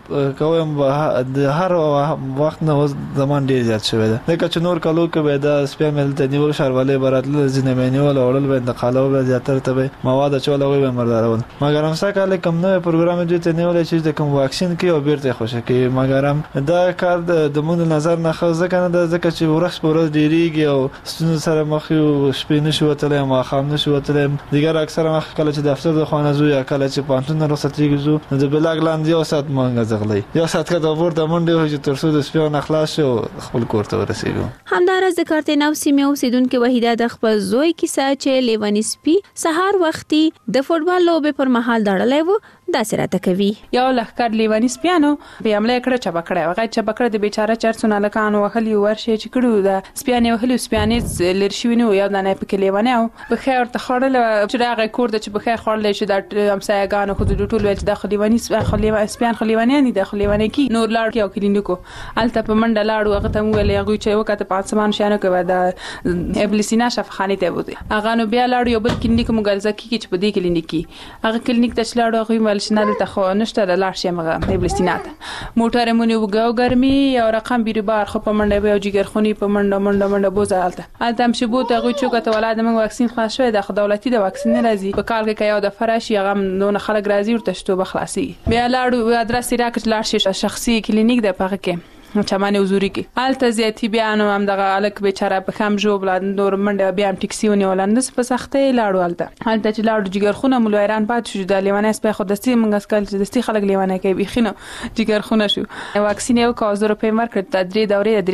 کوم د هر وخت نه زمان ډیر زیات شوی دی لکه چې نور کلو کې به د سپیا مل ته نیول شاروالې براتل ځینې مینیول اورل به انتقالو به زیاتره ته مواد چولوي به مردارول مګر هم څه کال کم نه پروګرام دې ته نیول چې د کوم واکسین کې او بیرته خوشی کې مګر هم دا کار د مون نظر نه خو ځکه نه ځکه چې ورځ په ورځ ډیریږي او ستونزې سره مخ یو شپې نشو وتلې ما خام نشو وتلې دیګر اکثر مخ کله چې دفتر د خانه زو یا کله چې پانتون رخصتېږي زو د بلاګ لاندې یو سات مونږ ځغلې یو سات کې د ورته منډه چې تر څو د سپیو نخلاص شو خپل کور ته ورسېږو همدارس د کارتناو سیمه اوسیدونکو وحیده د خپل زوی کیسه چې لیونی سپی سهار وختي د فوټبال لوبې پر مهال دړلې وو دا سره تکوي یو لخر لیونی سپیانو په عمله کړه چې بکړه هغه چې بکړه د بیچاره چرڅونه لکانو وهلی ورشه چې کړو د سپیانې وهلی سپیانې لرشوینو یو نه پکې لیونی او په خیر ته خړل چې هغه کور د چې په خیر خړل چې د امسایګانو خو د ټول ول د خلیونی سپیان خلیونی نه د خلیونی کی نور لاړ کې او کلینیکو الته په منډه لاړو هغه ته ویل هغه چې وکړه په سامان شانو کې د ابلیسینا شفخانه ته وځي هغه نو بیا لاړو یو بل کلینیک مګالزه کې چې په دې کلینیک کې هغه کلینیک ته چلاړو هغه شنل ته خو نشته د لاړ شي مغه ابلیسینات موټر مونږ وګاو ګرمي او رقم بیربار خو په منډه به جګر خونی په منډه بوزالته الته مشه بو ته غو چې کته ولادت موږ واکسین خلاص شوی د دولتي د واکسین راځي په کال کې یو د فراشي غم نو خلک راځي ورته شتو بخلاصي بیا لاړو ادرس راکټ لاړ شي شخصي کلینیک د پغه کې چمانه حضوري کې الته زیاتی بیان هم دغه الک بیچاره په خام جو بلاد نور منډه بیا هم ټیکسی ونیولند په سختې لاړو الته چې لاړو جګر خونه مولایران پات شو د لیوانه سپه خودستی منګس کال چې دستی خلک لیوانه کوي بخینو جګر خونه شو واکسین یو کاز روپې مارکټ ته درې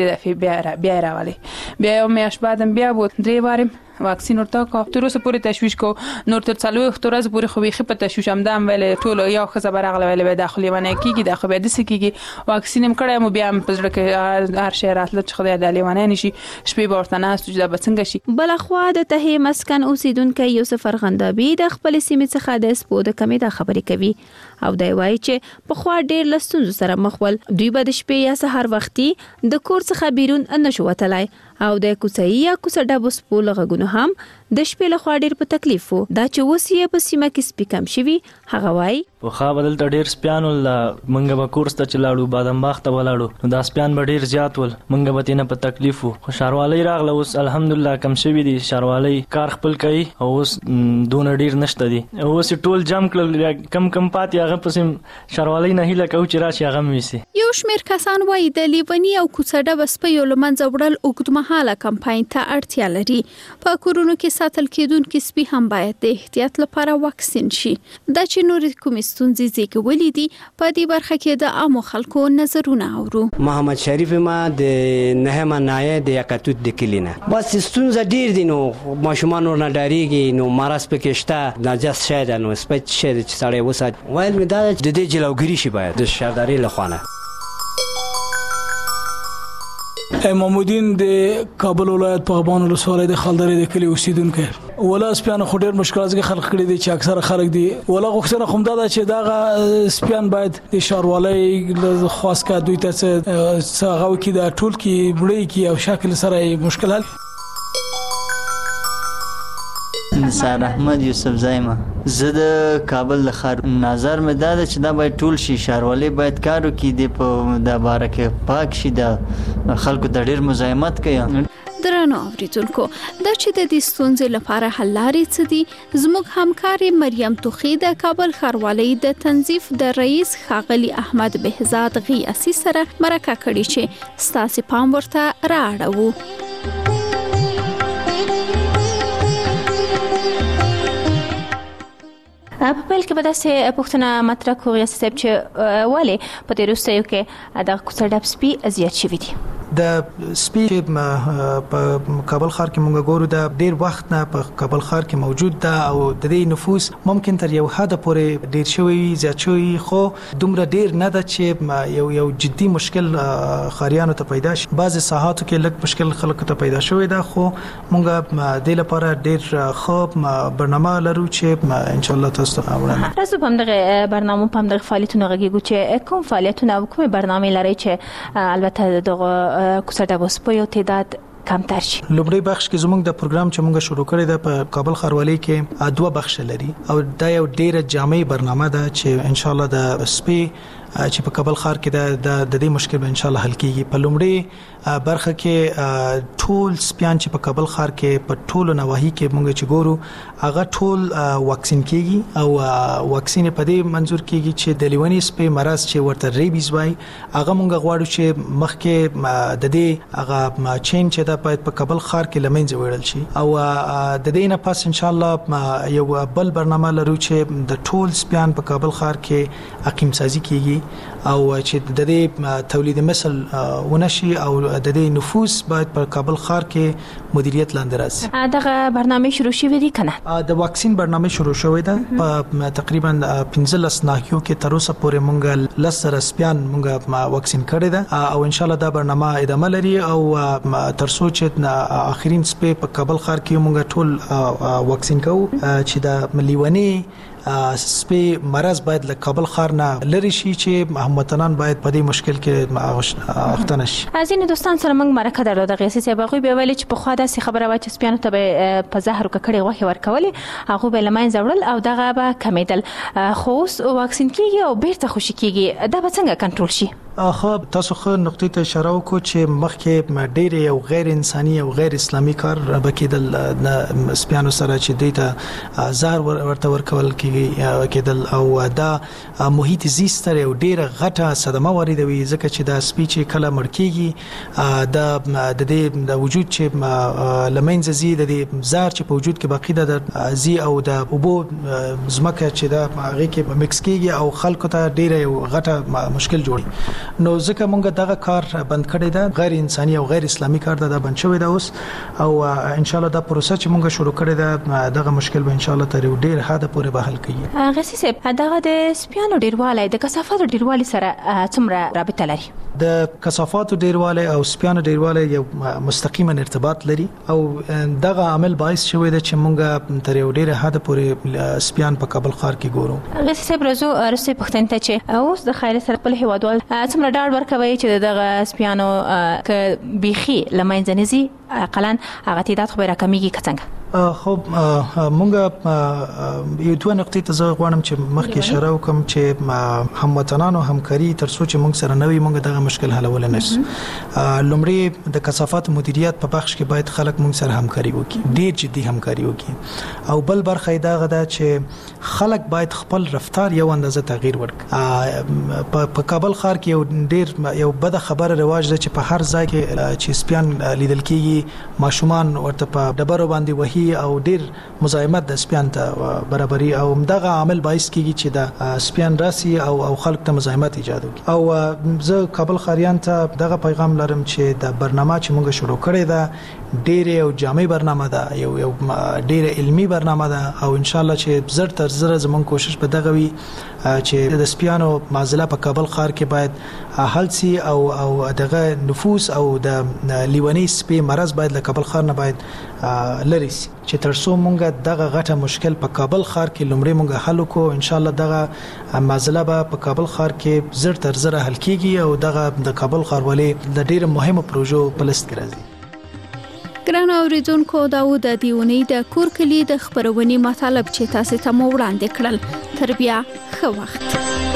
دورې بیا راولي بیا یو میاش بعدم بیا بو درې وارم واکسین ورته کو تر اوسه پورې تشویش کو نور تر څلوي ختورز پورې خو ویخه په تشویش هم دام ویل ټول یو خبر اغله ویل به داخلي ونه کیږي د خو به د سکیږي واکسین هم کړه مو بیا هم پزړه کې هر شهر راتله چې خدای د لیوانه نشي شپې ورته نه سوجدا بڅنګ شي بلخوا د ته مسکن اوسیدونکو یوسف ارغندابي د خپل سیمې څخه د سپو د کمی د خبرې کوي او دی وایي چې په خوا ډیر لستونزو سره مخول دوی به د شپې یا سحر وختي د کور څخه بیرون نه شو وتلای او د کوڅې یا کوڅه ډبو سپو لغونو هم د شپې له خوا ډیر په تکلیف وو دا چې وسیه په سیمه کې سپی کم شوی هغه وایي په خا بدل ته ډیر سپیانو منګه به کورس ته چلاړو بادام باغ ته ولاړو نو دا سپیان به ډیر زیات ول منګه به تینه په تکلیف وو خو شاروالي راغله اوس الحمدلله کم شوی دي شاروالي کار خپل کوي او اوس دون ډیر نشته دي اوس ټول جام کړل کم پاتې هغه پسې شاروالي نه هیله کو چې راشي هغه میسي یو شمیر کسان وایي د لیونی او کوڅه ډبه سپی لمنځه وړل اوږدمهاله کمپاین ته اړتیا لري په کورونو کې ساتل کېدونکي سپي هم باید د احتیاط لپاره واکسین شي دا چې نور کومې ستونزې زیږولې دي په دې برخه کې د عامو خلکو نظرونه اورو محمد شریف ما د نهمه نایه د یکاتوت د کلینه بس ستونزې ډیر دي نو ماشومان ورنه ډاریږي نو مرز پکې شته ناجس شاید نو سپیچ شاید چې سړی وسات وایل می دا د دې جلوګری شي باید د شهرداري لخوانه محمودین د کابل ولایت په غبان ولسوالۍ د خلدرې د کلی اوسیدونکو ولا سپیان خو ډیر مشکلات کې خلق کړي دي چې اکثره خلک دي ولا غوښتنه کوم دا چې دا سپیان باید د شاروالۍ خاص کا دوی ته څنګه کې د ټول کې بړې کې او شکل سره مشکل حل نثار احمد یوسف زایمه زه د کابل د خار نظر مې دا چې دا باید ټول شي شاروالي باید کارو کې دی په د بارکه پاک شي د خلکو د ډیر مزاحمت کوي درنو اوریدونکو دا چې د دې ستونزې لپاره حل لارې څه دي زموږ همکار مریم توخی د کابل ښاروالۍ د تنظیف د رئیس ښاغلي احمد بهزاد غیاثي سره مرکه کړې چې ستاسو پام ورته رااړو په پیل کې به داسې پوښتنه مطرح کړو غیاثي صاحب چې ولې په دې وروستیو کې د کوڅه ډب سپي زیات شوي دي د سپي په کابل ښار کې موږ ګورو د ډیر وخت نه په کابل ښار کې موجود ده او د دې نفوس ممکن تر یو حد پورې ډیر شوی زیات شوی خو دومره ډیر نه ده چې یو جدي مشکل خاریانو ته پیدا شي بعض ساحاتو کې لږ مشکل خلکو ته پیدا شوی ده خو موږ د لپاره ډیر خوب برنامه لرو چې ان شاء الله تاسو ته وړاندې راځو په دغه برنامه په دغه فعالیتونو غږیږو چې کوم فعالیتونه او کومه برنامه لري چې البته دغه کوڅه ډبو سپیو تعداد کمتر شي لومړی بخش کې زموږ د پروګرام چې موږ شروع کړی دی په کابل ښاروالۍ کې دوه بخش لري او دا یو ډیره جامع برنامه ده چې ان شاء الله د سپي چې په کابل ښار کې د دې مشکل به ان شاء الله حل کیږي. په لومړي برخه کې ټول سپیان چې په کابل ښار کې په ټولو نواحي کې مونږ چې ګورو هغه ټول واکسین کیږي او واکسین په دې منظور کیږي چې د لیونی سپي مرض چې ورته ریبیز وای هغه مونږ غواړو چې مخکې د دې هغه چین چې دا په کابل ښار کې لمنځه وړل شي او د دې نه پس ان شاء الله یو بل برنامه لرو چې د ټول سپیان په کابل ښار کې اقیم سازي کیږي او چې د دې تولید مثل ونشي او د دې نفوس باید په کابل ښار کې مدیریت لاندې راشي. دغه برنامه شروع شوې دي کنه؟ د واکسین برنامه شروع شوې ده په تقریبا 15 ناحیو کې تر اوسه پورې مونږ لسر سپیان مونږ واکسین کړی ده او ان شاء الله دا برنامه ادامه لري او تر څو چې اخرین سپي په کابل ښار کې مونږ ټول واکسین کوو چې د مليونی سپي مرض باید له کابل ښار نه لري شي چې هموطنان باید په دې مشکل کې اخته نشي. ځینې دوستان سره موږ مرکه درلوده د غیسي صاحب هغوی به ویلي چې په خوا داسې خبره وه چې سپیانو ته به په زهر ککړې غوښې ورکولې هغوی به له منځه وړل او دغه به کمیدل خو اوس واکسین کیږي او بیرته خوشي کیږي دا به څنګه کنټرول شي؟ خو تاسو خو نقطې ته اشاره وکړو چې مخکې ډېر یو غیر انساني او غیر اسلامي کار بکیدل سپیانو سره چې دیته زهر ورته ورکول کېدل او دا محیط زیست یو ډېره غټه صدمه واردوي ځکه چې دا سپي چې کله مړ کېږي د دې د وجود چې لمنځه ځي د دې زهر چې په وجود کې باقي ده ځي او د اوبو ځمکه چې دا هغې کې مکس کېږي او خلکو ته ډېره یو غټه مشکل جوړي. نو ځکه مونږ دغه کار بند کړی دا غیر انساني او غیر اسلامي کار دا بند شوی دا اوس او ان شاء الله دا پروسه چې مونږ شروع کړی دا دغه مشکل به ان شاء الله تر ډیر حد پورې به حل کړي. غسی صاحب دغه د سپیانو ډیروالی د کثافاتو ډیروالی سره څومره رابطه لري؟ د کثافاتو ډیروالی او سپیانو ډیروالی یو مستقیما ارتباط لري او دغه عامل باعث شوی دی چې مونږ تر یو ډیر حد پورې سپیان په کابل ښار کې ګورو. غسی صاحب رزو رسې پښتنه ته چې اوس د خیر سره په هیوادوال څومره ډاډ ورکوي چې دغه سپیانو ک بيخي لمنځه نه ځي اقلن هغه تعداد خو به راکمیږي څنګه؟ خو مونږ یو دوه نقطې ته زه غواړم چې مخکې اشاره وکم چې هموطنانو همکاري تر څو چې مونږ سره نوي مونږ دغه مشکل حلول نه شي. لومړی د کثافات مدیریت په بخش کې باید خلک مونږ سره همکاري وکړي ډیر جدي همکاري وکړي او بل برخه دا غدا چې خلک باید خپل رفتار یو اندازه تغییر ورکړي. په کابل ښار کې یو بد خبره رواج ده چې په هر ځای کې چې سپیان لیدل کېږي ماشومان ورته په ډبرو باندې وهي او ډیر مزاحمت د سپیان ته برابرۍ او دغه عامل باعث کیږي چې د سپیان راسي او خلک ته مزاحمت ایجاد وکړي. او زه کابل ښاریان ته دغه پیغام لرم چې د برنامه چې موږ شروع کړې ده ډیر یو جامع برنامه ده یو ډیر علمی برنامه ده او ان شاء الله چې زر تر زر زموږ کوشش به دغه وي چې د سپیانو معضله په کابل ښار کې باید حل سي او دغه نفوس او د لیونی سپي مرض باید له کابل ښار نه باید لري سي چې تر څو مونږ دغه غټه مشکل په کابل ښار کې لومړی مونږ حل وکړو ان شاء الله دغه معضله به په کابل ښار کې زر تر زر حل کیږي او دغه د کابل ښاروالۍ د ډیره مهمه پروژو په لست کې راځي. ګران اوریدونکو دا و د دیونی د کور کلی د خبرونې مطالب چې تاسو ته مو وړاندې کړل. تر بیا ښه وخت.